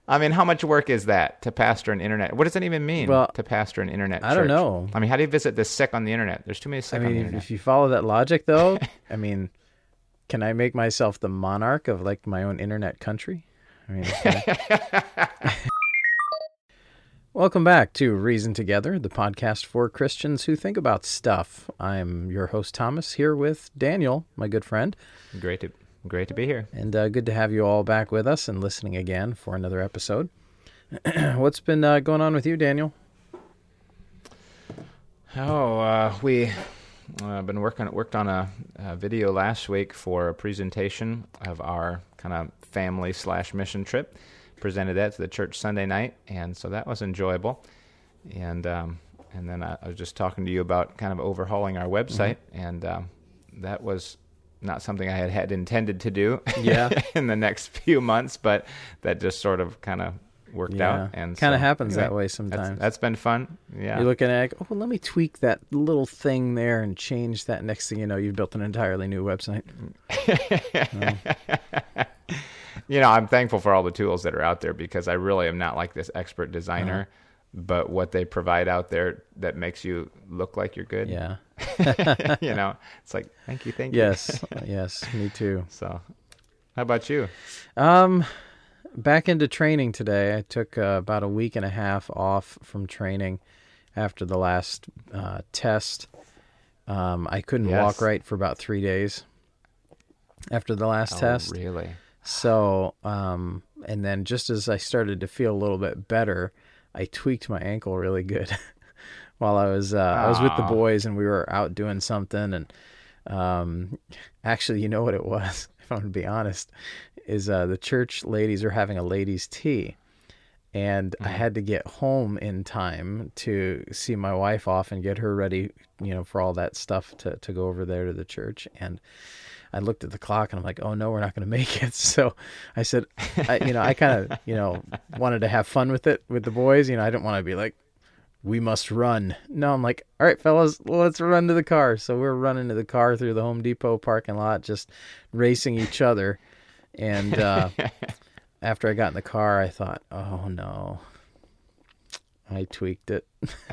I mean, how much work is that to pastor an internet? What does that even mean Well, to pastor an internet church? I don't know. I mean, how do you visit the sick on the internet? There's too many I sick on the mean, internet. if you follow that logic, though, I mean, can I make myself the monarch of like my own internet country? I mean, welcome back to Reason Together, the podcast for Christians who think about stuff. I'm your host, Thomas, here with Daniel, my good friend. Great to be here. And good to have you all back with us and listening again for another episode. What's been going on with you, Daniel? We been worked on a video last week for a presentation of our kind of family/mission trip. Presented that to the church Sunday night, and so that was enjoyable. And then I was just talking to you about kind of overhauling our website, and that was not something I had intended to do in the next few months, but that just sort of kind of worked out. And kind of so, happens anyway, that way sometimes. That's been fun. Yeah. You're looking at, oh, well, let me tweak that little thing there and change that. Next thing you know, you've built an entirely new website. You know, I'm thankful for all the tools that are out there because I really am not like this expert designer, but what they provide out there that makes you look like you're good. Yeah. You know, it's like, thank you. Yes, me too. So, how about you? Back into training today. I took about a week and a half off from training after the last test. I couldn't walk right for about 3 days after the last test. Really? So, and then just as I started to feel a little bit better, I tweaked my ankle really good while I was with the boys and we were out doing something. And actually, you know what it was, if I'm going to be honest, is the church ladies are having a ladies' tea. And I had to get home in time to see my wife off and get her ready, for all that stuff to go over there to the church. And I looked at the clock and I'm like, oh no, we're not going to make it. So I said, I kind of, wanted to have fun with it with the boys. I didn't want to be like, we must run. No, I'm like, all right, fellas, let's run to the car. So we're running to the car through the Home Depot parking lot, just racing each other. And after I got in the car, I thought, oh no, I tweaked it.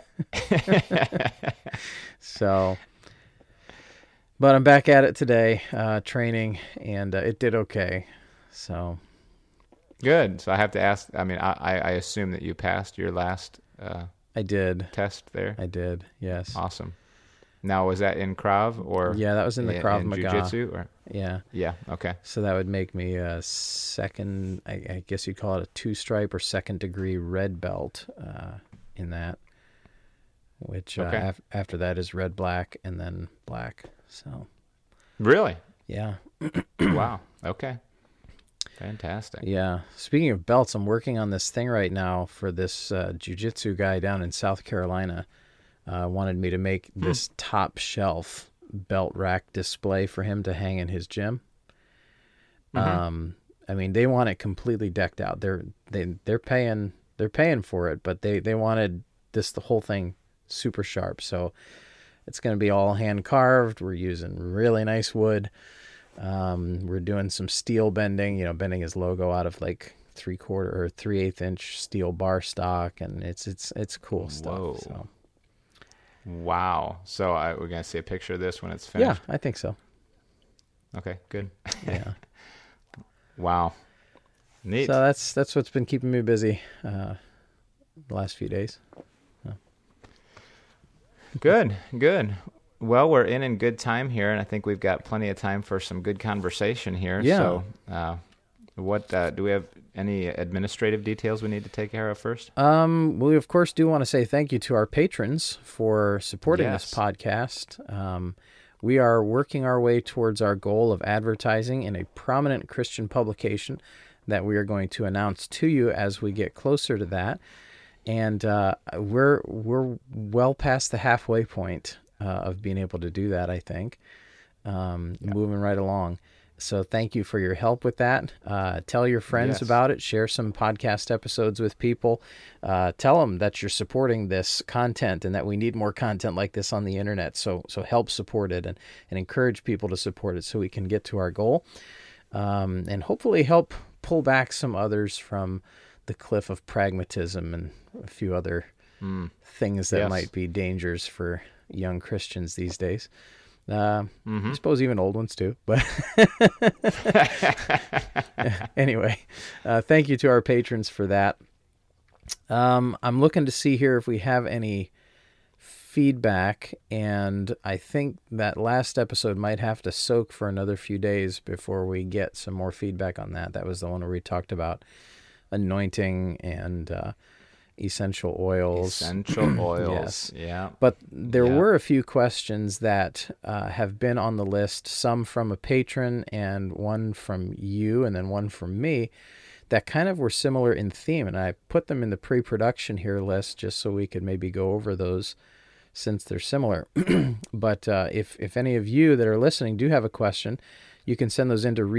So, but I'm back at it today, training, and it did okay. So good. So I have to ask. I mean, I assume that you passed your last. I did test there. I did. Yes. Awesome. Now, was that in Krav or? Yeah, that was in the Krav Maga. Jiu-Jitsu or? Yeah. Yeah. Okay. So that would make me a second. I guess you'd call it a 2-stripe or second-degree red belt in that. Which after that is red, black, and then black. So. Really? Yeah. Wow. Okay. Fantastic. Yeah. Speaking of belts, I'm working on this thing right now for this jiu-jitsu guy down in South Carolina. Wanted me to make this top shelf belt rack display for him to hang in his gym. I mean, they want it completely decked out. They're paying for it, but they wanted the whole thing super sharp. So it's going to be all hand carved. We're using really nice wood. We're doing some steel bending, bending his logo out of like 3/4 or 3/8 inch steel bar stock, and it's cool stuff. Whoa. So. Wow. So we're going to see a picture of this when it's finished? Yeah, I think so. Okay, good. Yeah. Wow. Neat. So that's what's been keeping me busy the last few days. Good. Well, we're in good time here, and I think we've got plenty of time for some good conversation here. Yeah. So what do we have any administrative details we need to take care of first? We, of course, do want to say thank you to our patrons for supporting this podcast. We are working our way towards our goal of advertising in a prominent Christian publication that we are going to announce to you as we get closer to that. And we're well past the halfway point of being able to do that, I think. Moving right along. So thank you for your help with that. Tell your friends about it. Share some podcast episodes with people. Tell them that you're supporting this content and that we need more content like this on the internet. So help support it and encourage people to support it so we can get to our goal. And hopefully help pull back some others from the cliff of pragmatism and a few other things that might be dangers for young Christians these days. I suppose even old ones too, but anyway, thank you to our patrons for that. I'm looking to see here if we have any feedback, and I think that last episode might have to soak for another few days before we get some more feedback on that. That was the one where we talked about anointing and essential oils. Essential oils, Yes. yeah. But there were a few questions that have been on the list, some from a patron and one from you and then one from me, that kind of were similar in theme. And I put them in the pre-production here list just so we could maybe go over those since they're similar. But if any of you that are listening do have a question, you can send those into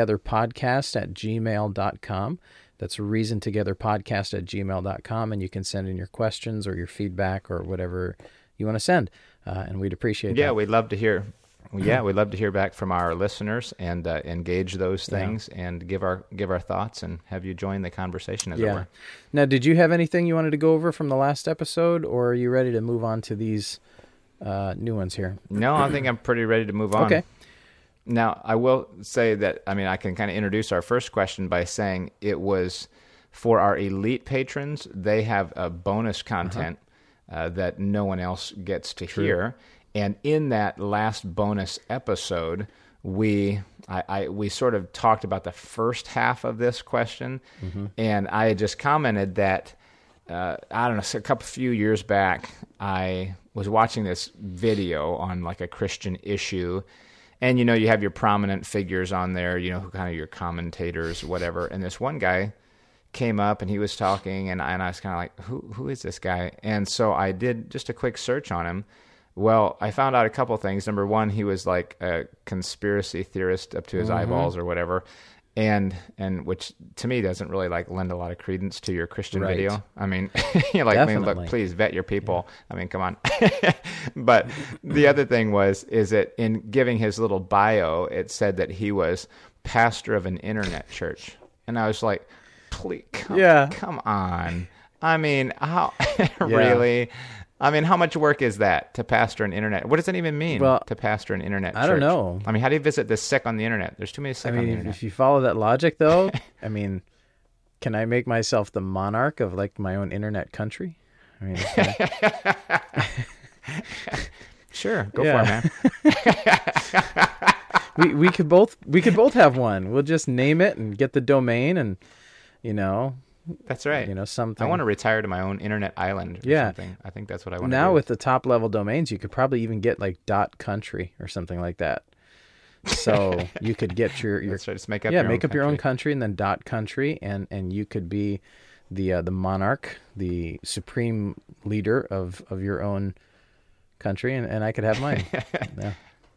reasontogetherpodcast@gmail.com. That's reasontogetherpodcast@gmail.com, and you can send in your questions or your feedback or whatever you want to send, and we'd appreciate that. Yeah, we'd love to hear. Yeah, we'd love to hear back from our listeners and engage those things and give our thoughts and have you join the conversation, as it were. Now, did you have anything you wanted to go over from the last episode, or are you ready to move on to these new ones here? No, I think I'm pretty ready to move on. Okay. Now, I will say that, I can kind of introduce our first question by saying it was for our elite patrons. They have a bonus content that no one else gets to hear. And in that last bonus episode, we sort of talked about the first half of this question, and I had just commented that, a few years back, I was watching this video on like a Christian issue, and you have your prominent figures on there, who kind of your commentators, whatever, and this one guy came up and he was talking, and I was kind of like, who is this guy? And so I did just a quick search on him. Well, I found out a couple things. Number one, he was like a conspiracy theorist up to his eyeballs or whatever, and which to me doesn't really like lend a lot of credence to your Christian video. Look, please vet your people. Yeah. Come on. But the other thing is that in giving his little bio, it said that he was pastor of an internet church, and I was like, please, come on. How really? How much work is that to pastor an internet? What does it even mean to pastor an internet church? I don't know. How do you visit the sick on the internet? There's too many sick on the internet. If you follow that logic, though, can I make myself the monarch of like my own internet country? Sure, go for it, man. we could both have one. We'll just name it and get the domain, and That's right. Something. I want to retire to my own internet island or something. I think that's what I want to do. Now with the top level domains, you could probably even get like .country or something like that. So you could get your That's right. Just make up your own country and then .country, and you could be the monarch, the supreme leader of your own country, and I could have mine. Yeah.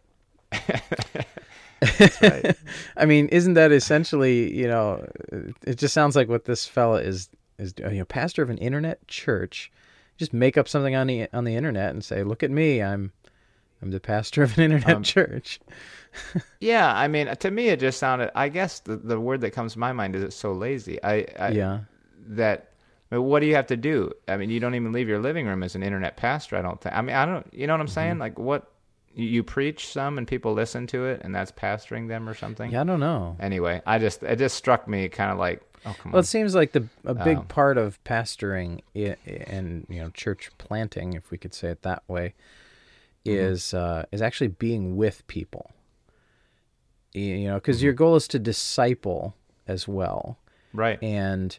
That's right. Isn't that essentially, it just sounds like what this fella is pastor of an internet church. Just make up something on the internet and say, look at me, I'm the pastor of an internet church. Yeah, to me it just sounded, I guess the word that comes to my mind is it's so lazy. What do you have to do? You don't even leave your living room as an internet pastor, I don't think. I don't, you know what I'm saying? Like what? You preach some and people listen to it, and that's pastoring them or something? Yeah, I don't know. Anyway, it just struck me kind of like, oh, come on. Well, it seems like a big part of pastoring and church planting, if we could say it that way, is actually being with people. Because your goal is to disciple as well. Right. And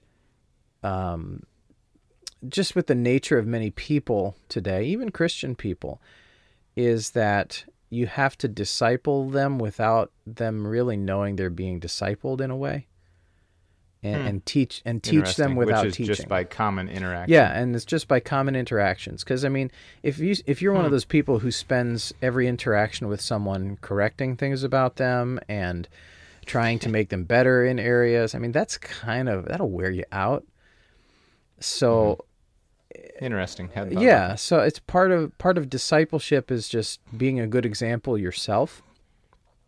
just with the nature of many people today, even Christian people, is that you have to disciple them without them really knowing they're being discipled in a way, and teach them without teaching. Which is just by common interaction. Yeah, and it's just by common interactions. Because if you're one of those people who spends every interaction with someone correcting things about them and trying to make them better in areas, that'll wear you out. So. Interesting. Yeah, so it's part of discipleship is just being a good example yourself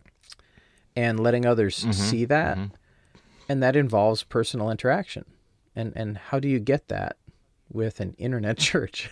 and letting others see that, and that involves personal interaction. And how do you get that with an internet church?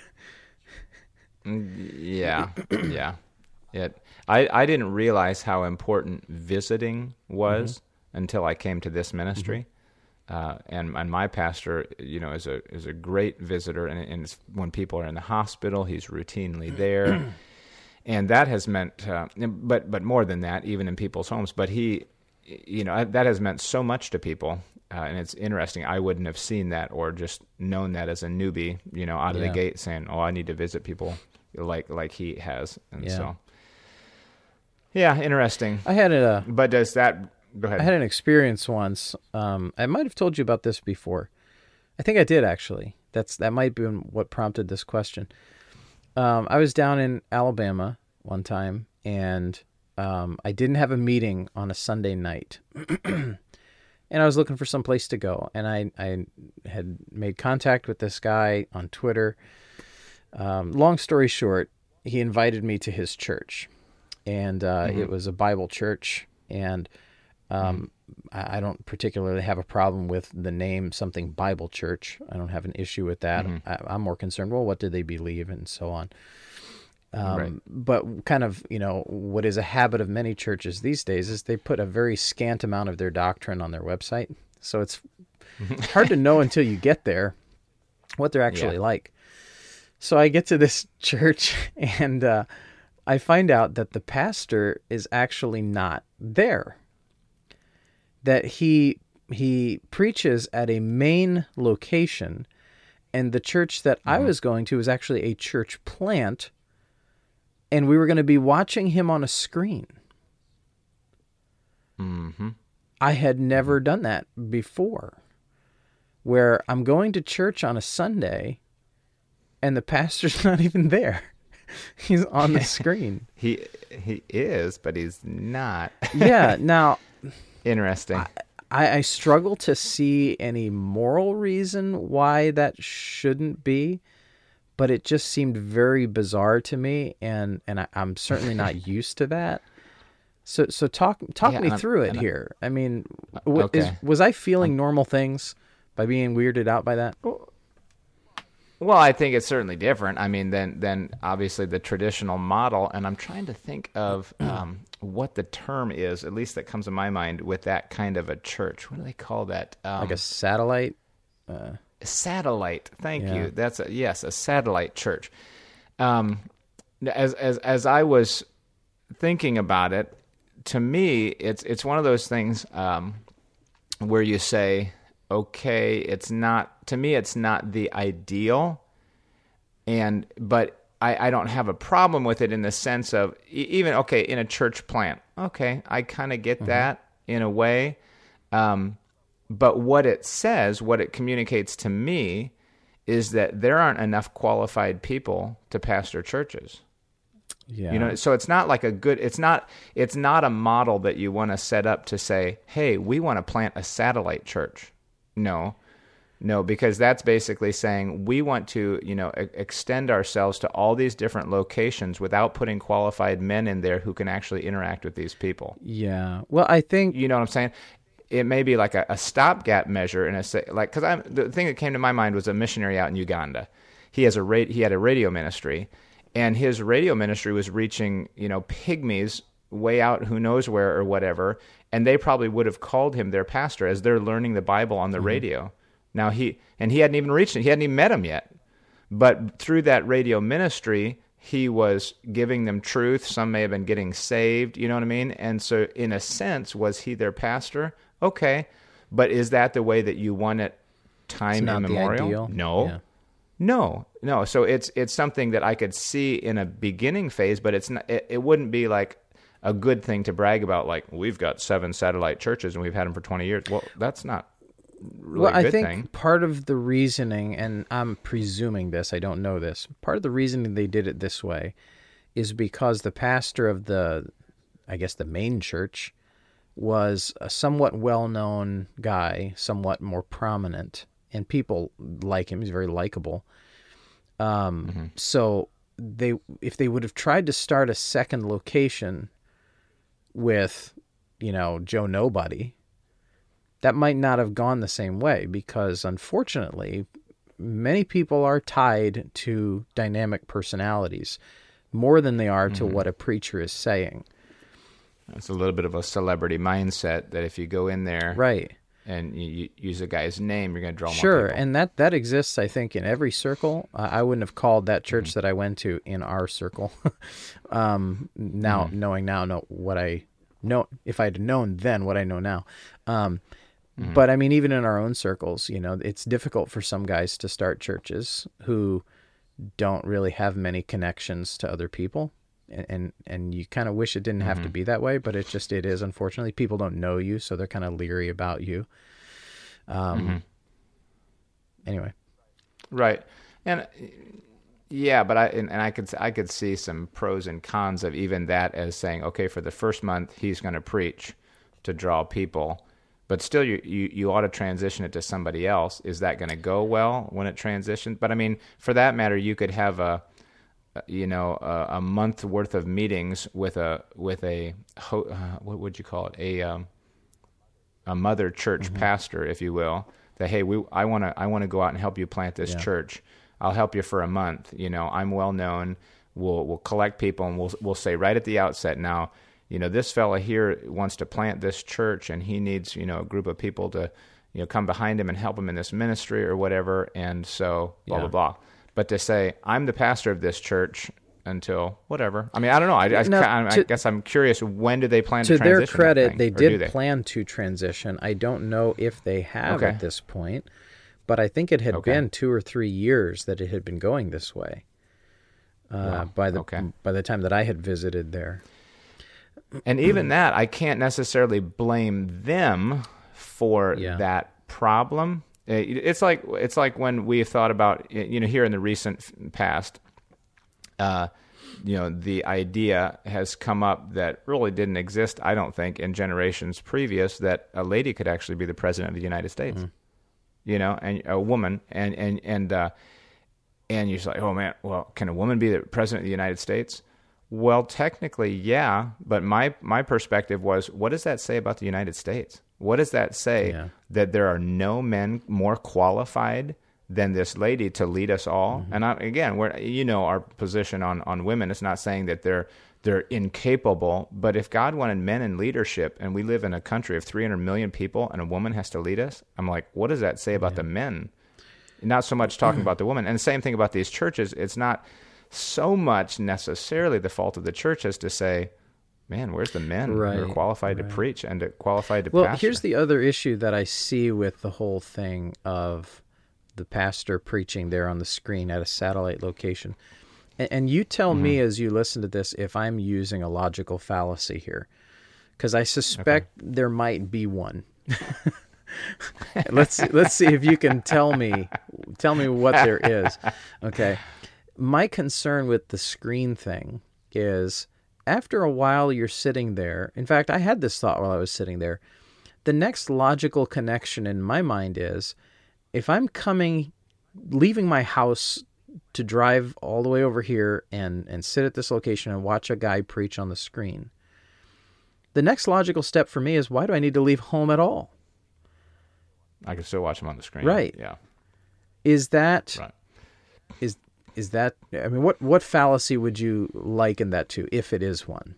Yeah, yeah. I didn't realize how important visiting was until I came to this ministry. And my pastor, is a great visitor, and it's, when people are in the hospital, he's routinely there, and that has meant, but more than that, even in people's homes. But that has meant so much to people, and it's interesting. I wouldn't have seen that or just known that as a newbie, out of the gate, saying, "Oh, I need to visit people like he has," and so. Yeah, interesting. But does that? Go ahead. I had an experience once. I might have told you about this before. I think I did, actually. That might be what prompted this question. I was down in Alabama one time, and I didn't have a meeting on a Sunday night. And I was looking for some place to go. And I had made contact with this guy on Twitter. Long story short, he invited me to his church. And it was a Bible church, and I don't particularly have a problem with the name something Bible church. I don't have an issue with that. I'm more concerned, well, what do they believe, and so on. Right. But kind of, what is a habit of many churches these days is they put a very scant amount of their doctrine on their website. So it's hard to know until you get there what they're actually like. So I get to this church, and I find out that the pastor is actually not there. That he preaches at a main location, and the church that I was going to was actually a church plant, and we were going to be watching him on a screen. I had never done that before, where I'm going to church on a Sunday, and the pastor's not even there. He's on the screen. He is, but he's not. Yeah. Now, interesting. I struggle to see any moral reason why that shouldn't be, but it just seemed very bizarre to me, and I'm certainly not used to that. So talk me through it here. I mean, was I feeling normal things by being weirded out by that? Well, I think it's certainly different. I mean, than obviously the traditional model. And I'm trying to think of what the term is, at least that comes to my mind, with that kind of a church. What do they call that? Like a satellite? Satellite. Thank you. That's a satellite church. As I was thinking about it, to me, it's one of those things where you say, okay, it's not the ideal, but I don't have a problem with it in the sense of even, okay, in a church plant, okay, I kind of get that in a way, but what it communicates to me is that there aren't enough qualified people to pastor churches. Yeah. So it's not like it's not a model that you want to set up to say, hey, we want to plant a satellite church. No, because that's basically saying we want to, extend ourselves to all these different locations without putting qualified men in there who can actually interact with these people. Yeah. Well, I think... You know what I'm saying? It may be like a stopgap measure, because the thing that came to my mind was a missionary out in Uganda. He had a radio ministry, and his radio ministry was reaching, pygmies way out who knows where or whatever, and they probably would have called him their pastor as they're learning the Bible on the radio. Now he hadn't even reached him. He hadn't even met him yet. But through that radio ministry, he was giving them truth. Some may have been getting saved, you know what I mean? And so in a sense, was he their pastor? Okay. But is that the way that you want it time immemorial? No. Yeah. No. So it's something that I could see in a beginning phase, but it's not, it wouldn't be like a good thing to brag about, like, we've got 7 satellite churches and we've had them for 20 years. Well, that's not really a good thing. I think part of the reasoning, and I'm presuming this, I don't know this, part of the reasoning they did it this way is because the pastor of the main church was a somewhat well-known guy, somewhat more prominent, and people like him. He's very likable. So if they would have tried to start a second location with, Joe Nobody, that might not have gone the same way, because unfortunately, many people are tied to dynamic personalities more than they are to what a preacher is saying. It's a little bit of a celebrity mindset that if you go in there right, and you use a guy's name, you're going to draw more sure, people. and that exists, I think, in every circle. I wouldn't have called that church that I went to in our circle. Knowing now what I know, if I'd known then what I know now. But I mean, even in our own circles, it's difficult for some guys to start churches who don't really have many connections to other people. And you kind of wish it didn't have to be that way, but it is. Unfortunately, people don't know you, so they're kind of leery about you. Anyway. Right. And yeah, but I could see some pros and cons of even that, as saying, okay, for the first month he's going to preach to draw people, but still you ought to transition it to somebody else. Is that going to go well when it transitions? But I mean, for that matter, you could have a month worth of meetings with a what would you call it, a mother church pastor, if you will. That, hey, I want to go out and help you plant this church. I'll help you for a month. I'm well known. We'll collect people, and we'll say right at the outset, now, this fella here wants to plant this church, and he needs a group of people to come behind him and help him in this ministry or whatever. And so blah blah blah. But to say, I'm the pastor of this church until whatever. I mean, I don't know. I guess I'm curious, when do they plan to transition? To their credit, they did they plan to transition. I don't know if they have at this point, but I think it had been 2 or 3 years that it had been going this way by the time that I had visited there. And even that, I can't necessarily blame them for that problem. It's like when we thought about, here in the recent past, the idea has come up that really didn't exist, I don't think, in generations previous, that a lady could actually be the president of the United States, and a woman, and you're just like, oh man, well, can a woman be the president of the United States? Well, technically, yeah, but my perspective was, what does that say about the United States? What does that say that there are no men more qualified than this lady to lead us all? And again, our position on women. It's not saying that they're incapable, but if God wanted men in leadership, and we live in a country of 300 million people, and a woman has to lead us, I'm like, what does that say about the men? Not so much talking about the woman. And the same thing about these churches. It's not so much necessarily the fault of the church as to say, man, where's the men who are qualified to preach and qualified to pastor? Well, here's the other issue that I see with the whole thing of the pastor preaching there on the screen at a satellite location. And you tell me as you listen to this if I'm using a logical fallacy here, because I suspect there might be one. Let's see if you can tell me what there is. Okay. My concern with the screen thing is, after a while you're sitting there. In fact, I had this thought while I was sitting there. The next logical connection in my mind is, if I'm leaving my house to drive all the way over here and sit at this location and watch a guy preach on the screen, the next logical step for me is, why do I need to leave home at all? I can still watch him on the screen. Right. Yeah. Is that... Right. Is that, I mean, what fallacy would you liken that to, if it is one?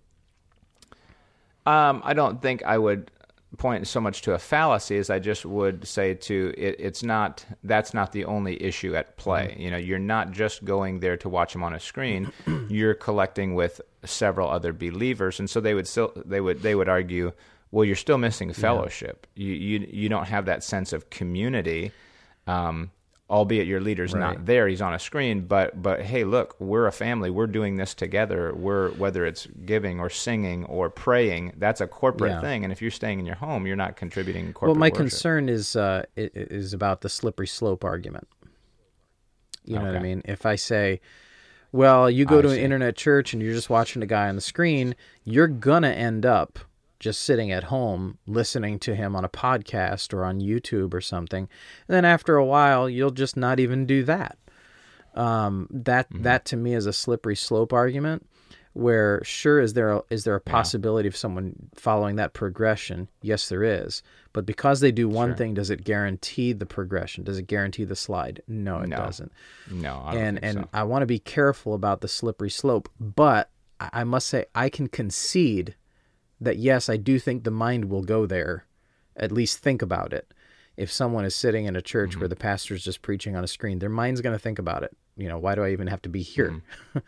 I don't think I would point so much to a fallacy as I just would say that's not the only issue at play. You're not just going there to watch him on a screen. You're collecting with several other believers, and so they would argue, well, you're still missing fellowship. You don't have that sense of community. Albeit your leader's not there, he's on a screen, but hey, look, we're a family, we're doing this together, whether it's giving or singing or praying, that's a corporate thing, and if you're staying in your home, you're not contributing corporate worship. Well, my concern is about the slippery slope argument. You know what I mean? If I say, well, you go to an internet church and you're just watching a guy on the screen, you're gonna end up just sitting at home listening to him on a podcast or on YouTube or something. And then after a while, you'll just not even do that. That to me is a slippery slope argument. where sure, is there a possibility of someone following that progression? Yes, there is. But because they do one thing, does it guarantee the progression? Does it guarantee the slide? No, it doesn't. No, I don't think so. I want to be careful about the slippery slope, but I must say I can concede that yes, I do think the mind will go there, at least think about it. If someone is sitting in a church where the pastor's just preaching on a screen, their mind's going to think about it. Why do I even have to be here?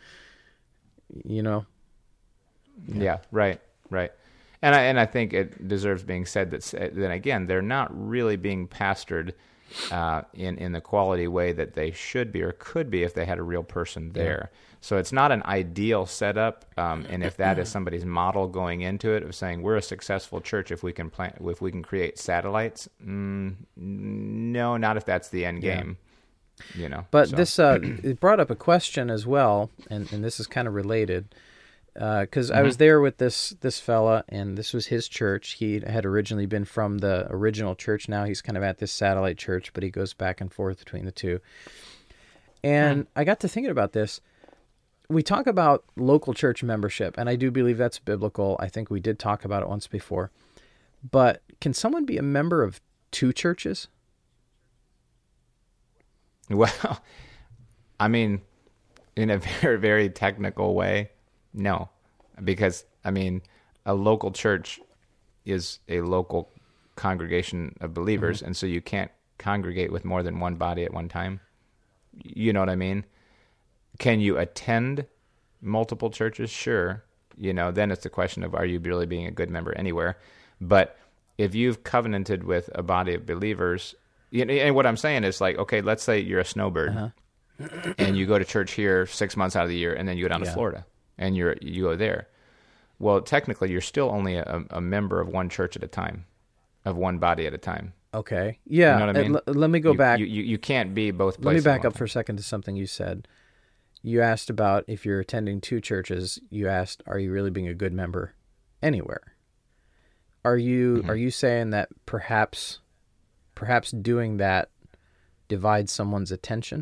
Yeah, right. And I think it deserves being said that then again, they're not really being pastored in the quality way that they should be or could be if they had a real person there. So it's not an ideal setup, and if that is somebody's model going into it of saying we're a successful church if we can create satellites, no, not if that's the end game. But this it brought up a question as well, and this is kind of related. Because I was there with this fella, and this was his church. He had originally been from the original church. Now he's kind of at this satellite church, but he goes back and forth between the two. And I got to thinking about this. We talk about local church membership, and I do believe that's biblical. I think we did talk about it once before. But can someone be a member of two churches? Well, I mean, in a very, very technical way, no, because, a local church is a local congregation of believers, and so you can't congregate with more than one body at one time. You know what I mean? Can you attend multiple churches? Sure. Then it's the question of, are you really being a good member anywhere? But if you've covenanted with a body of believers, and what I'm saying is like, okay, let's say you're a snowbird and you go to church here 6 months out of the year, and then you go down to Florida. And you go there. Well, technically, you're still only a member of one church at a time, of one body at a time. Okay. Yeah. You know what I mean? Let me go back. You can't be both places. Let me back up for a second to something you said. You asked about if you're attending two churches. You asked, are you really being a good member anywhere? Are you saying that perhaps doing that divides someone's attention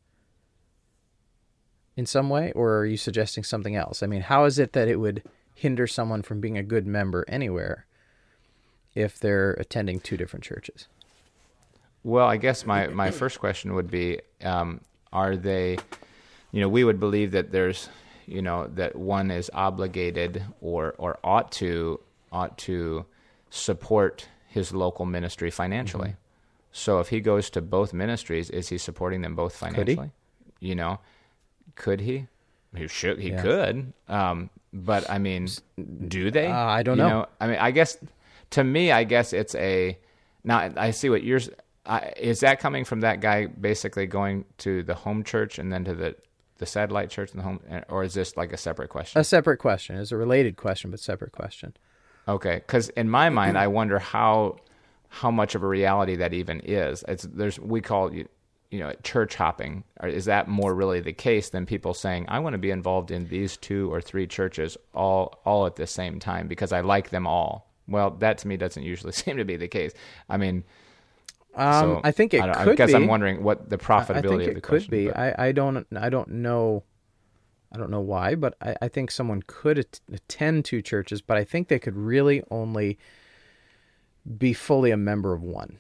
in some way, or are you suggesting something else? How is it that it would hinder someone from being a good member anywhere if they're attending two different churches? Well, I guess my first question would be, are they, we would believe that there's, that one is obligated or ought to support his local ministry financially. So if he goes to both ministries, is he supporting them both financially? Could he? Could he? He should. He could. But do they? I don't know. I guess to me, it's a. Now I see what yours. Is that coming from that guy basically going to the home church and then to the satellite church and the home, or is this like a separate question? A separate question. It's a related question, but separate question. Okay, because in my mind, I wonder how much of a reality that even is. We call it, church hopping. Or is that more really the case than people saying, I want to be involved in these 2 or 3 churches all at the same time because I like them all? Well, that to me doesn't usually seem to be the case. I think it could be. I guess I'm wondering what the profitability of the question could be. I don't know. I don't know why, but I think someone could attend 2 churches, but I think they could really only be fully a member of one.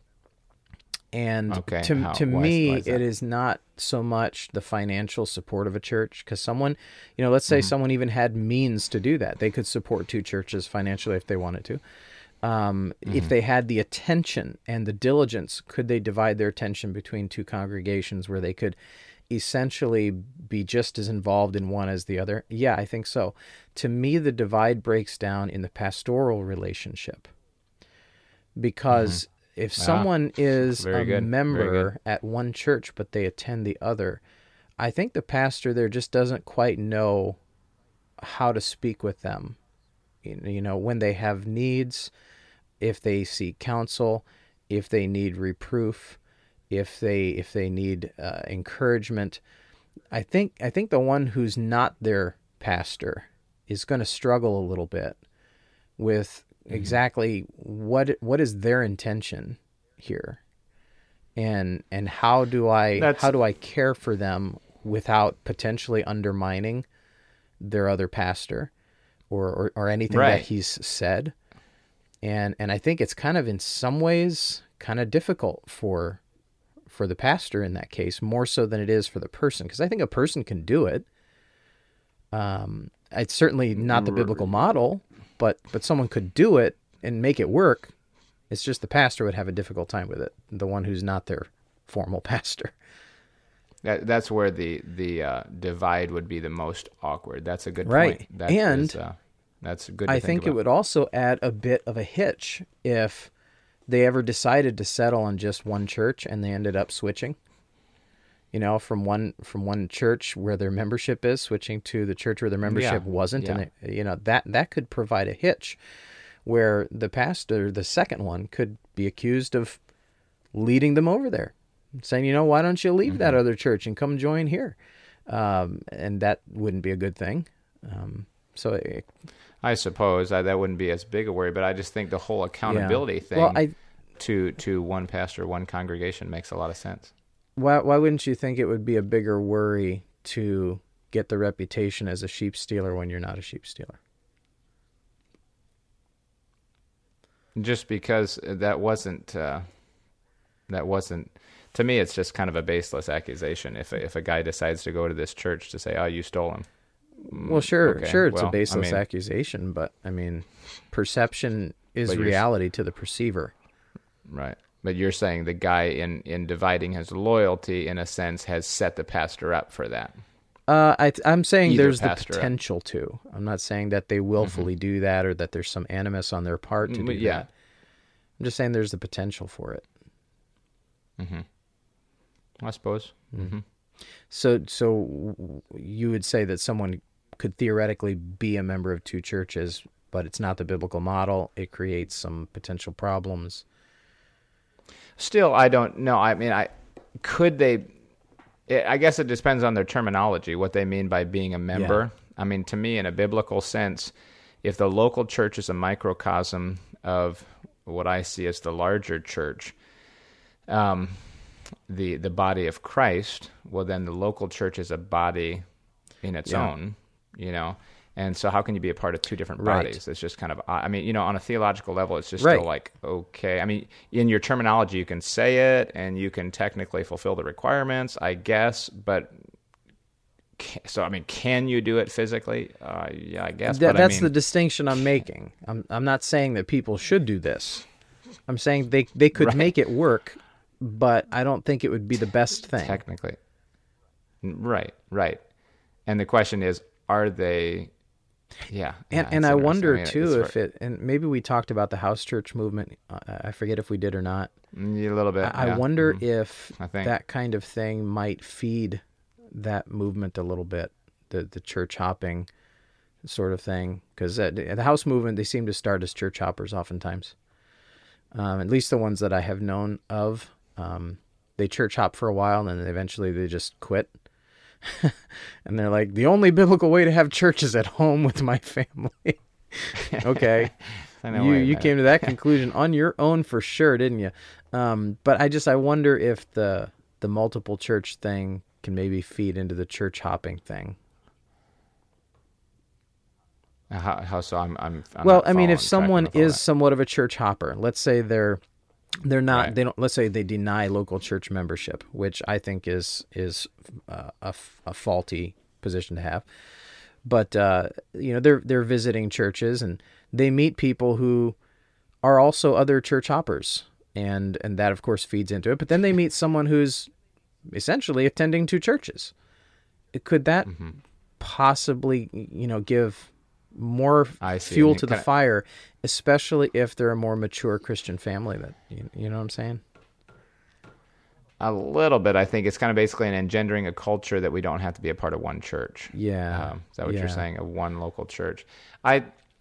And to me, it is not so much the financial support of a church, because someone, let's say someone even had means to do that. They could support 2 churches financially if they wanted to. If they had the attention and the diligence, could they divide their attention between 2 congregations where they could essentially be just as involved in one as the other? Yeah, I think so. To me, the divide breaks down in the pastoral relationship, because if someone is a member at one church but they attend the other, I think the pastor there just doesn't quite know how to speak with them. When they have needs, if they seek counsel, if they need reproof, if they need encouragement. I think the one who's not their pastor is going to struggle a little bit with exactly what is their intention here, and how do I care for them without potentially undermining their other pastor or anything Right. that he's said. And I think it's kind of in some ways kind of difficult for the pastor in that case, more so than it is for the person. Because I think a person can do it. It's certainly not the biblical model, but someone could do it and make it work. It's just the pastor would have a difficult time with it, the one who's not their formal pastor. That's where the divide would be the most awkward. That's a good Right. point. That And is, that's good to I think think it about. would also add a bit of a hitch if they ever decided to settle on just one church and they ended up switching, from one church where their membership is, switching to the church where their membership wasn't. Yeah. And that could provide a hitch where the pastor, the second one, could be accused of leading them over there, saying, why don't you leave that other church and come join here? And that wouldn't be a good thing. I suppose that wouldn't be as big a worry, but I just think the whole accountability thing Well, to one pastor, one congregation makes a lot of sense. why wouldn't you think it would be a bigger worry to get the reputation as a sheep stealer when you're not a sheep stealer? Just because that wasn't to me, it's just kind of a baseless accusation. If a guy decides to go to this church to say, "Oh, you stole him," Well, sure, okay, it's a baseless accusation, but perception is reality to the perceiver. Right. But you're saying the guy in dividing his loyalty, in a sense, has set the pastor up for that. I'm saying Either there's the pastor. potential to. I'm not saying that they willfully do that or that there's some animus on their part to do Yeah. that. I'm just saying there's the potential for it. I suppose. So you would say that someone could theoretically be a member of two churches, but it's not the biblical model. It creates some potential problems. Still, I don't know. Could they? I guess it depends on their terminology, what they mean by being a member. Yeah. To me, in a biblical sense, if the local church is a microcosm of what I see as the larger church, the body of Christ, well, then the local church is a body in its own, And so how can you be a part of two different bodies? It's just kind of, on a theological level, it's just still like, okay. In your terminology, you can say it and you can technically fulfill the requirements, I guess, but can you do it physically? Yeah, I guess. That's the distinction I'm making. I'm not saying that people should do this. I'm saying they could make it work, but I don't think it would be the best thing. Technically. Right. And the question is, are they... Yeah. And I wonder, too, if it... And maybe we talked about the house church movement. I forget if we did or not. A little bit. I wonder if I think that kind of thing might feed that movement a little bit, the church hopping sort of thing. Because the house movement, they seem to start as church hoppers oftentimes. At least the ones that I have known of. They church hop for a while, and then eventually they just quit. And they're like, the only biblical way to have church is at home with my family. Okay. You came to that conclusion on your own for sure, didn't you? But I wonder if the multiple church thing can maybe feed into the church hopping thing. How so? I'm if someone is somewhat of a church hopper, let's say they're not, right. They don't, let's say they deny local church membership, which I think is a faulty position to have. But they're visiting churches and they meet people who are also other church hoppers, and that of course feeds into it. But then they meet someone who's essentially attending two churches. Could that possibly give more fuel to the fire, especially if they're a more mature Christian family? That you know what I'm saying? A little bit. I think it's kind of basically an engendering a culture that we don't have to be a part of one church. Yeah. Is that what you're saying? A one local church. I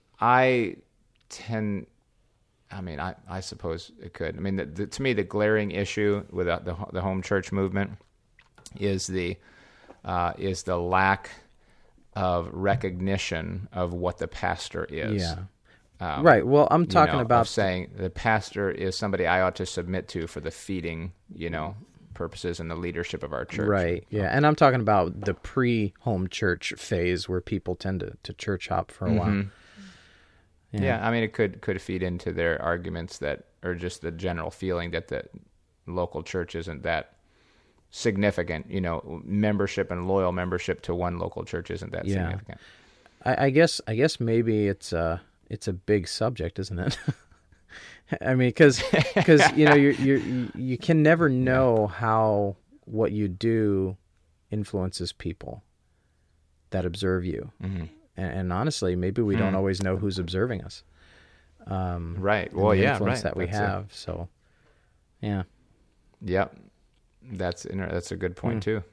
suppose it could. To me, the glaring issue with the home church movement is the lack of recognition of what the pastor is. Yeah. Right. Well, I'm talking about saying the pastor is somebody I ought to submit to for the feeding, purposes and the leadership of our church. Right. Yeah. And I'm talking about the pre-home church phase where people tend to church hop for a while. Yeah. I mean, it could feed into their arguments that, or just the general feeling that the local church isn't that significant. Membership and loyal membership to one local church isn't that significant. I guess maybe it's a big subject, isn't it? I mean, because you can never know how what you do influences people that observe you, and honestly, maybe we don't always know who's observing us. Right. Well, the influence that we have. So, yeah. Yep. That's a good point too.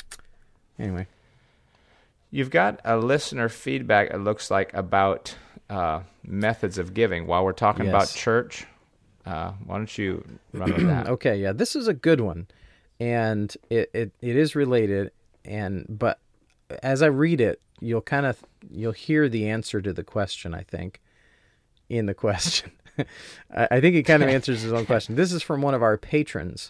Anyway, you've got a listener feedback. It looks like about methods of giving. While we're talking about church, why don't you run with that? Okay, yeah, this is a good one, and it is related, but as I read it, you'll hear the answer to the question, I think, in the question. I think it kind of answers his own question. This is from one of our patrons.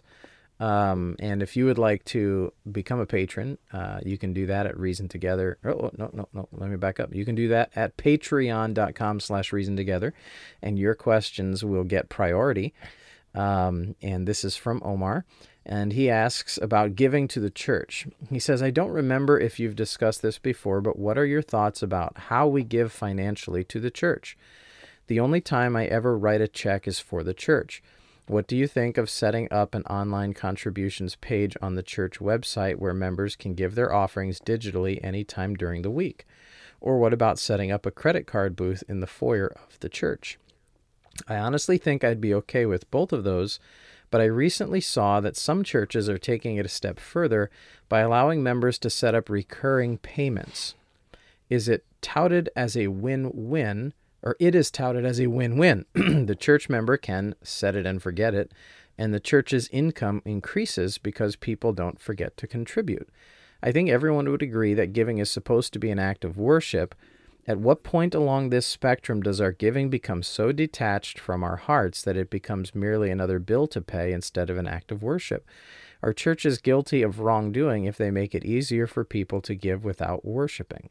And if you would like to become a patron, you can do that at Reason Together. Oh, no. Let me back up. You can do that at patreon.com/Reason Together, and your questions will get priority. And this is from Omar, and he asks about giving to the church. He says, I don't remember if you've discussed this before, but what are your thoughts about how we give financially to the church? The only time I ever write a check is for the church. What do you think of setting up an online contributions page on the church website where members can give their offerings digitally anytime during the week? Or what about setting up a credit card booth in the foyer of the church? I honestly think I'd be okay with both of those, but I recently saw that some churches are taking it a step further by allowing members to set up recurring payments. Is it touted as a win-win? Or it is touted as a win-win. The church member can set it and forget it, and the church's income increases because people don't forget to contribute. I think everyone would agree that giving is supposed to be an act of worship. At what point along this spectrum does our giving become so detached from our hearts that it becomes merely another bill to pay instead of an act of worship? Are churches guilty of wrongdoing if they make it easier for people to give without worshiping?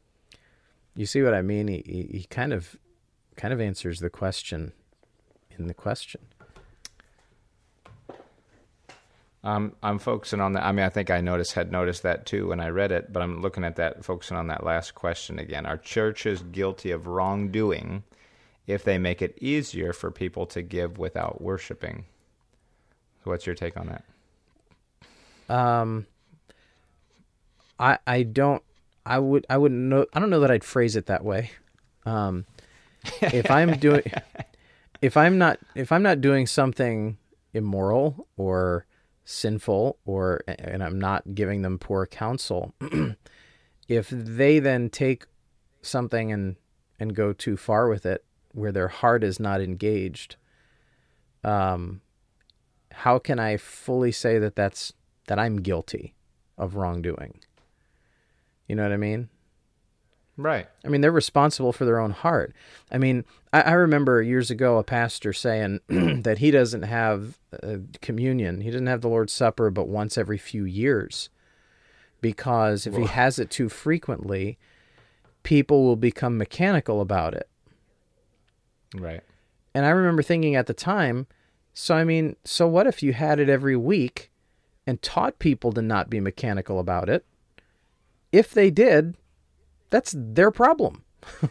You see what I mean? He kind of answers the question in the question. I'm focusing on that. I mean, I think I had noticed that too when I read it, but I'm looking at that, focusing on that last question again. Are churches guilty of wrongdoing if they make it easier for people to give without worshiping? So what's your take on that? I don't know that I'd phrase it that way. If I'm not doing something immoral or sinful, and I'm not giving them poor counsel, if they then take something and go too far with it, where their heart is not engaged, how can I fully say that I'm guilty of wrongdoing? You know what I mean? Right. I mean, they're responsible for their own heart. I mean, I remember years ago a pastor saying that he doesn't have communion. He doesn't have the Lord's Supper but once every few years, because if he has it too frequently, people will become mechanical about it. Right. And I remember thinking at the time, so what if you had it every week and taught people to not be mechanical about it? If they did, that's their problem.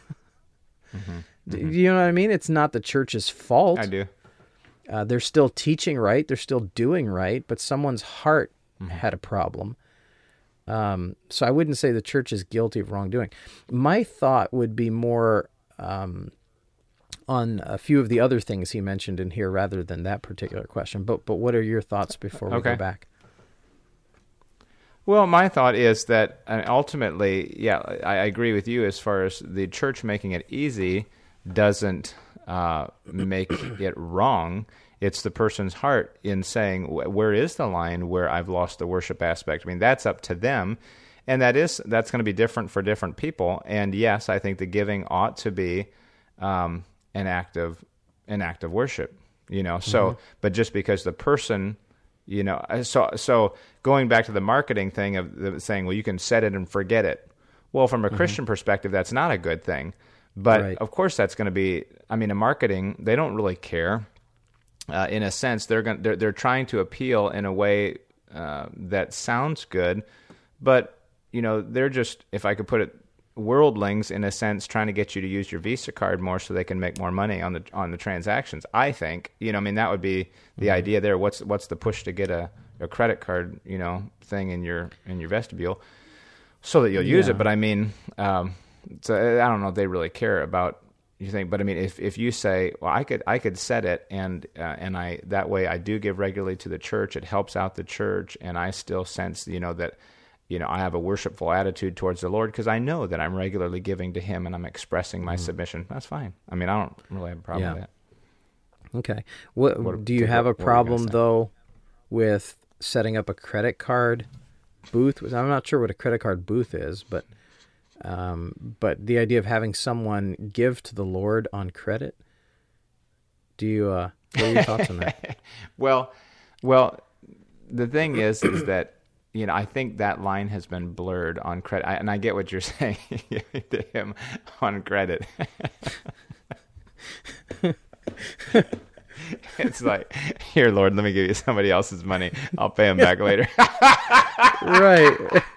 Do you know what I mean? It's not the church's fault. I do. They're still teaching right. They're still doing right, but someone's heart had a problem. So I wouldn't say the church is guilty of wrongdoing. My thought would be more on a few of the other things he mentioned in here rather than that particular question. But what are your thoughts before we go back? Well, my thought is that ultimately, yeah, I agree with you as far as the church making it easy doesn't make it wrong. It's the person's heart in saying, where is the line where I've lost the worship aspect? I mean, that's up to them, and that's going to be different for different people. And yes, I think the giving ought to be an act of worship. So, but just because the person So going back to the marketing thing of saying, well, you can set it and forget it. Well, from a Christian perspective, that's not a good thing. But of course, that's going to be. I mean, in marketing, they don't really care. In a sense, they're trying to appeal in a way that sounds good, but they're just, if I could put it, worldlings in a sense, trying to get you to use your Visa card more so they can make more money on the transactions. I think, that would be the idea there. What's the push to get a credit card, thing in your vestibule so that you'll use it. But I mean, so I don't know if they really care about you think, but I mean, if you say, well, I could set it and I that way I do give regularly to the church, it helps out the church, and I still sense that I have a worshipful attitude towards the Lord because I know that I'm regularly giving to Him and I'm expressing my submission. That's fine. I mean, I don't really have a problem with that. Okay. What do you have a problem though with setting up a credit card booth? I'm not sure what a credit card booth is, but the idea of having someone give to the Lord on credit. Do you? What are your thoughts on that? Well, the thing is that. I think that line has been blurred on credit, and I get what you're saying to him on credit. It's like, here, Lord, let me give you somebody else's money. I'll pay him back later. Right.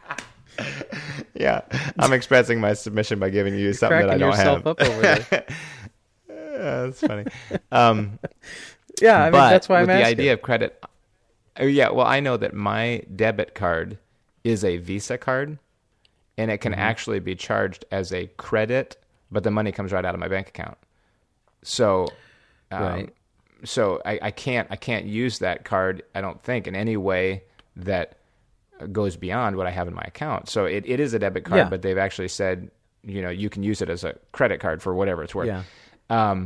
Yeah, I'm expressing my submission by giving you something that I don't have. Up over there. That's funny. Yeah, I mean, that's why I'm asking. The idea of credit. Yeah, well, I know that my debit card is a Visa card, and it can actually be charged as a credit, but the money comes right out of my bank account. So, so I can't use that card, I don't think, in any way that goes beyond what I have in my account. So it is a debit card, but they've actually said, you can use it as a credit card for whatever it's worth. Yeah.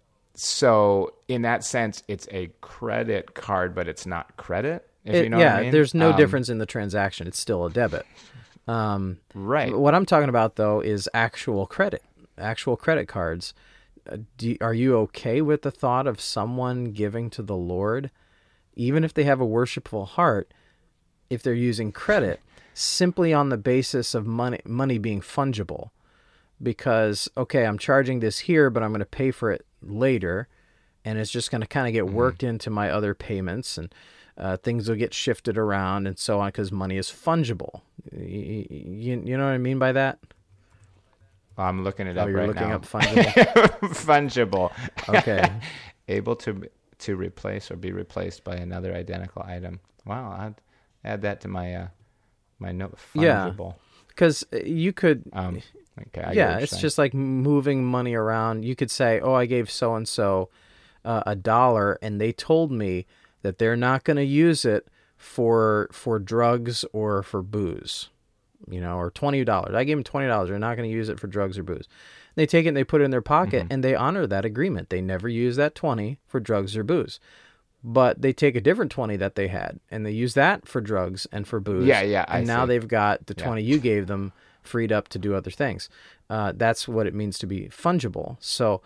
So in that sense, it's a credit card, but it's not credit. If you know what I mean? There's no difference in the transaction. It's still a debit. Right. What I'm talking about though is actual credit cards. Are you okay with the thought of someone giving to the Lord, even if they have a worshipful heart, if they're using credit, simply on the basis of money being fungible? Because, okay, I'm charging this here, but I'm going to pay for it later, and it's just going to kind of get worked into my other payments, and things will get shifted around and so on because money is fungible. You know what I mean by that? I'm looking it up right now. You're looking up fungible? Fungible. Okay. Able to replace or be replaced by another identical item. Wow, I'd add that to my my note. Fungible. Because you could... Okay, it's just like moving money around. You could say, oh, I gave so-and-so $1, and they told me that they're not going to use it for drugs or for booze, or $20. I gave them $20. They're not going to use it for drugs or booze. They take it and they put it in their pocket, and they honor that agreement. They never use that 20 for drugs or booze. But they take a different 20 that they had, and they use that for drugs and for booze. Yeah, and now they've got the 20 you gave them freed up to do other things. That's what it means to be fungible. So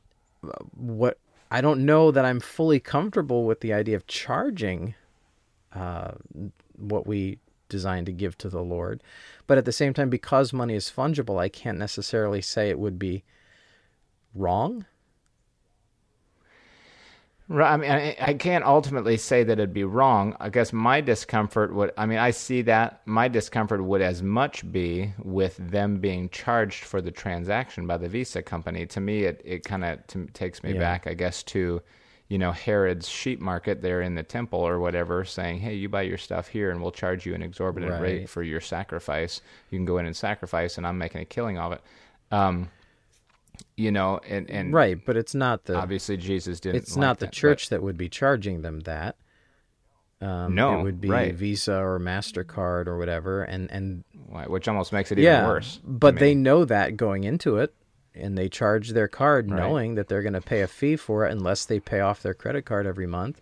I don't know that I'm fully comfortable with the idea of charging what we designed to give to the Lord. But at the same time, because money is fungible, I can't necessarily say it would be wrong. Right. I mean, I can't ultimately say that it'd be wrong. I guess my discomfort I see that my discomfort would as much be with them being charged for the transaction by the Visa company. To me, it kind of takes me back, I guess, to, Herod's sheep market there in the temple or whatever, saying, hey, you buy your stuff here and we'll charge you an exorbitant rate for your sacrifice. You can go in and sacrifice and I'm making a killing of it. And right, but it's not the obviously Jesus didn't. It's not the church that would be charging them that. No, it would be Visa or MasterCard or whatever, and which almost makes it even worse. But they know that going into it, and they charge their card knowing that they're going to pay a fee for it unless they pay off their credit card every month.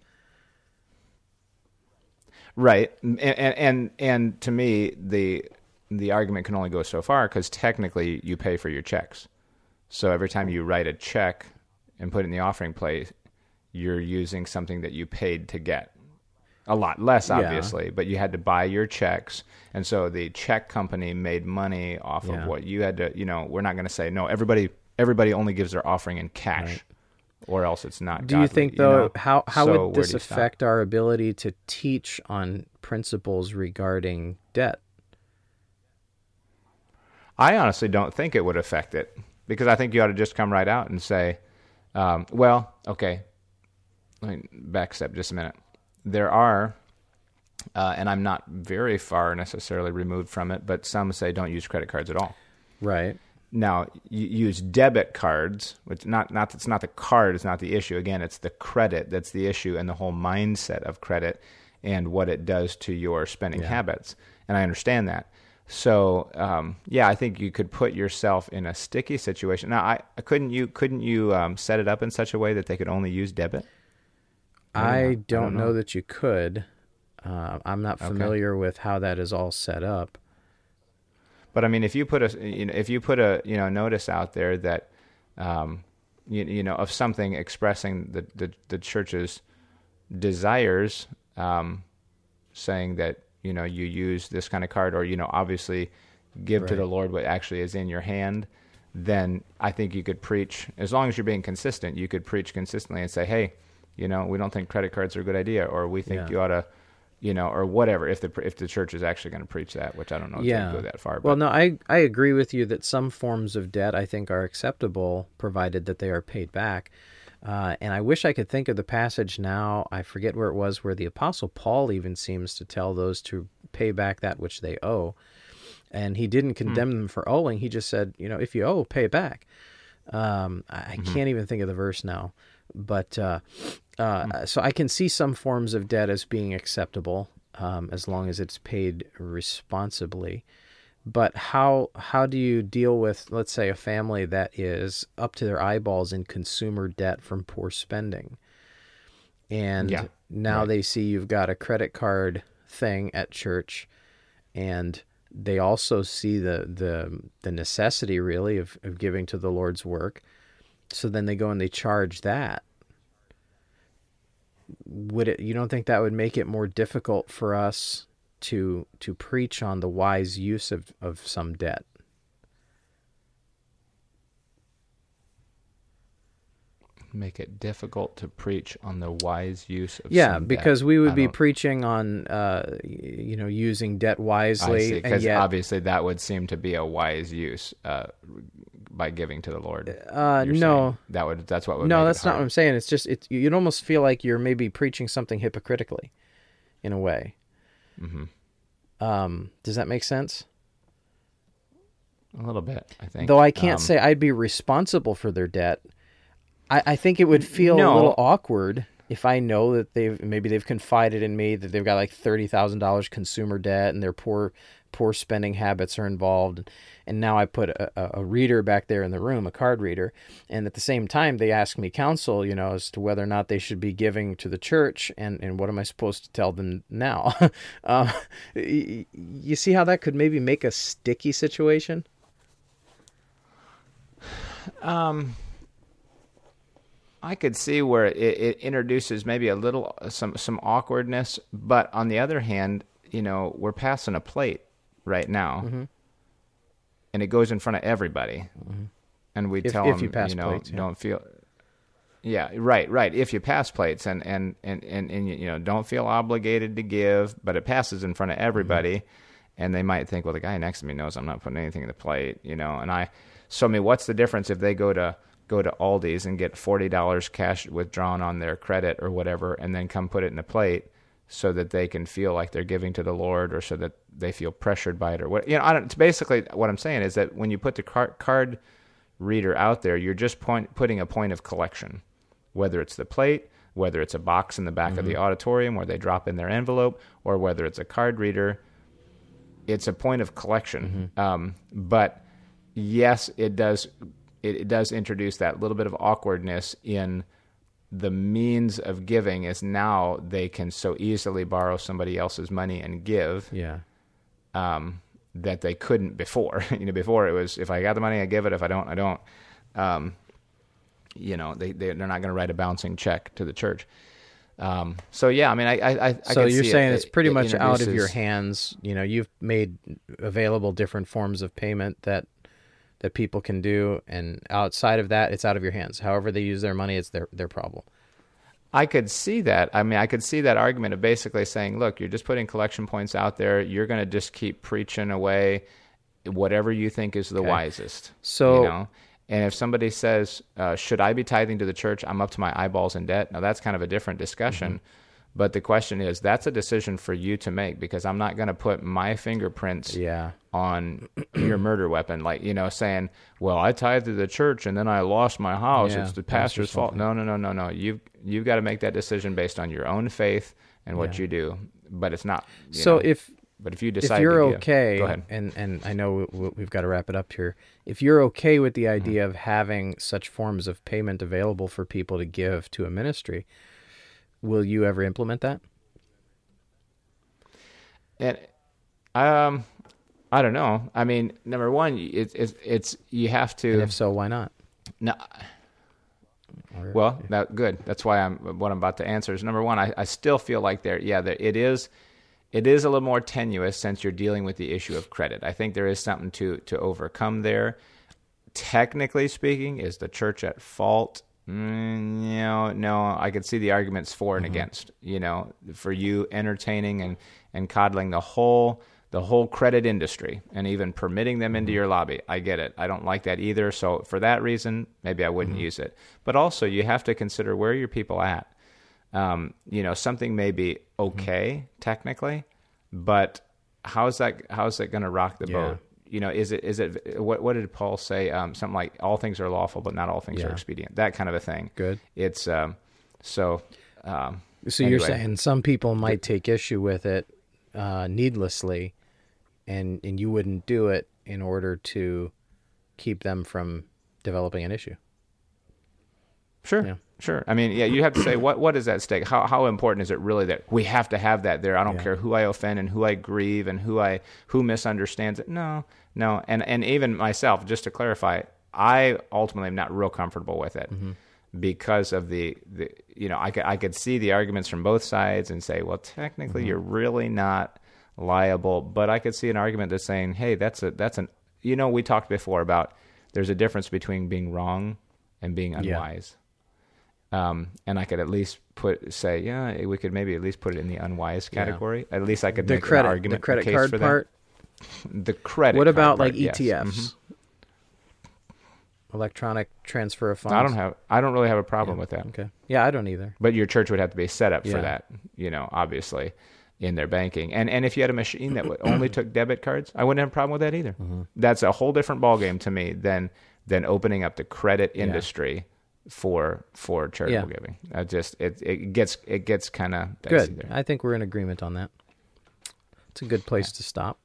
Right, and to me the argument can only go so far because technically you pay for your checks. So every time you write a check and put it in the offering plate, you're using something that you paid to get. a lot less, Yeah. obviously, but you had to buy your checks. And so the check company made money off Yeah. of what you had to, we're not going to say, no, everybody only gives their offering in cash, Right. or else it's not Do you godly, think, though, how So would where this do you stop? affect our ability to teach on principles regarding debt? I honestly don't think it would affect it, because I think you ought to just come right out and say, well, okay, let me back step just a minute. There are, and I'm not very far necessarily removed from it, but some say don't use credit cards at all. Right. Now, you use debit cards, which it's not the card is not the issue. Again, it's the credit that's the issue, and the whole mindset of credit and what it does to your spending habits. And I understand that. So, I think you could put yourself in a sticky situation. Now, couldn't you set it up in such a way that they could only use debit? I don't know that you could. I'm not familiar with how that is all set up. But I mean, if you put a notice out there that of something expressing the church's desires, saying that you use this kind of card, or obviously give to the Lord what actually is in your hand, then I think you could preach, as long as you're being consistent. You could preach consistently and say, hey, we don't think credit cards are a good idea, or we think you ought to. Or whatever, if the church is actually going to preach that, which I don't know if they go that far. Well, no, I agree with you that some forms of debt I think are acceptable, provided that they are paid back. And I wish I could think of the passage now. I forget where it was, where the Apostle Paul even seems to tell those to pay back that which they owe. And he didn't condemn them for owing. He just said, if you owe, pay it back. I can't even think of the verse now. But so I can see some forms of debt as being acceptable, as long as it's paid responsibly. But how do you deal with, let's say, a family that is up to their eyeballs in consumer debt from poor spending, and now they see you've got a credit card thing at church, and they also see the necessity really of giving to the Lord's work. So then they go and they charge that. You don't think that would make it more difficult for us to preach on the wise use of some debt? Make it difficult to preach on the wise use of some because debt. we would be preaching on using debt wisely. I see, because obviously that would seem to be a wise use by giving to the Lord. No, that's what would. No, make that's it hard. not what I'm saying. It's just you'd almost feel like you're maybe preaching something hypocritically, in a way. Mm-hmm. Does that make sense? A little bit, I think. Though I can't say I'd be responsible for their debt. I think it would feel a little awkward if I know that they've confided in me that they've got like $30,000 consumer debt and their poor spending habits are involved. And now I put a reader back there in the room, a card reader. And at the same time, they ask me counsel, as to whether or not they should be giving to the church. And what am I supposed to tell them now? You see how that could maybe make a sticky situation? I could see where it introduces maybe a little some awkwardness, but on the other hand, we're passing a plate right now, and it goes in front of everybody, and we tell them, you pass plates, don't feel, right. If you pass plates and don't feel obligated to give, but it passes in front of everybody, and they might think, well, the guy next to me knows I'm not putting anything in the plate, and what's the difference if they go to Aldi's and get $40 cash withdrawn on their credit or whatever, and then come put it in the plate so that they can feel like they're giving to the Lord, or so that they feel pressured by it, or what? It's basically what I'm saying is that when you put the card reader out there, you're just putting a point of collection, whether it's the plate, whether it's a box in the back of the auditorium where they drop in their envelope, or whether it's a card reader. It's a point of collection. But yes, it does introduce that little bit of awkwardness in the means of giving, is now they can so easily borrow somebody else's money and give that they couldn't before. Before it was, if I got the money, I give it. If I don't, I don't. They're not going to write a bouncing check to the church. So yeah, I mean, I so can you're see saying it, it's pretty much out of your introduces- hands. You've made available different forms of payment that people can do, and outside of that, it's out of your hands. However they use their money, it's their problem. I could see that. I mean, I could see that argument of basically saying, look, you're just putting collection points out there. You're going to just keep preaching away whatever you think is the wisest. So, and if somebody says, should I be tithing to the church? I'm up to my eyeballs in debt. Now, that's kind of a different discussion. But the question is, that's a decision for you to make, because I'm not going to put my fingerprints on your murder weapon. Like, saying, well, I tithed to the church and then I lost my house. It's the pastor's fault. No. You've got to make that decision based on your own faith and what you do. But it's not. But if you decide, if you're to give, okay, go ahead. And I know we've got to wrap it up here. If you're okay with the idea of having such forms of payment available for people to give to a ministry, will you ever implement that? And I don't know. I mean, number one, it's you have to. And if so, why not? No. Well, good. That's why what I'm about to answer is, number one, I still feel like it is a little more tenuous since you're dealing with the issue of credit. I think there is something to overcome there. Technically speaking, is the church at fault? No. I could see the arguments for and against. For you entertaining and coddling the whole credit industry and even permitting them into your lobby. I get it. I don't like that either. So for that reason, maybe I wouldn't use it. But also, you have to consider, where are your people at? Something may be okay technically, but how's that going to rock the boat? Is it what did Paul say? Something like, all things are lawful, but not all things are expedient. That kind of a thing. Good. It's so anyway. You're saying some people might take issue with it needlessly, and you wouldn't do it in order to keep them from developing an issue. Sure. Yeah. Sure. I mean, you have to say, what is at stake? How important is it really that we have to have that there? I don't care who I offend and who I grieve and who misunderstands it. No. And even myself, just to clarify, I ultimately am not real comfortable with it because of I could see the arguments from both sides and say, well, technically you're really not liable, but I could see an argument that's saying, hey, that's we talked before about there's a difference between being wrong and being unwise. And I could at least say, we could maybe at least put it in the unwise category. At least I could make an argument, the credit case card for part. The credit. What about card like part, ETFs? Yes. Electronic transfer of funds. I don't really have a problem with that. Okay. Yeah, I don't either. But your church would have to be set up for that, obviously, in their banking. And if you had a machine that only took debit cards, I wouldn't have a problem with that either. That's a whole different ballgame to me than opening up the credit industry for charitable giving. It gets kind of dicey good. there. I think we're in agreement on that. It's a good place to stop.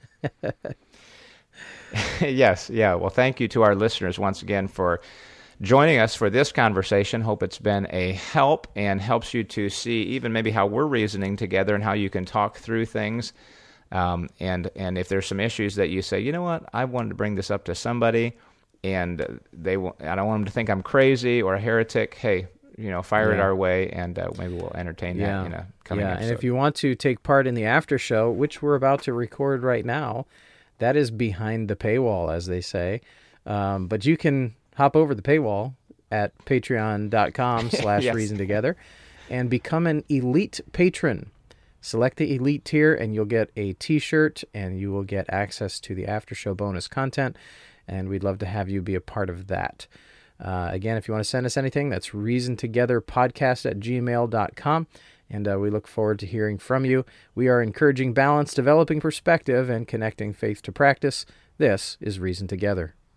Yes. Yeah. Well, thank you to our listeners once again for joining us for this conversation. Hope it's been a help and helps you to see even maybe how we're reasoning together and how you can talk through things. And if there's some issues that you say, you know what, I wanted to bring this up to somebody, and I don't want them to think I'm crazy or a heretic. Hey, fire it our way, and maybe we'll entertain that in a coming episode. And if you want to take part in the after show, which we're about to record right now, that is behind the paywall, as they say. But you can hop over the paywall at patreon.com/reasontogether and become an elite patron. Select the elite tier, and you'll get a t-shirt, and you will get access to the after show bonus content. And we'd love to have you be a part of that. Again, if you want to send us anything, that's reasontogetherpodcast@gmail.com. And we look forward to hearing from you. We are encouraging balance, developing perspective, and connecting faith to practice. This is Reason Together.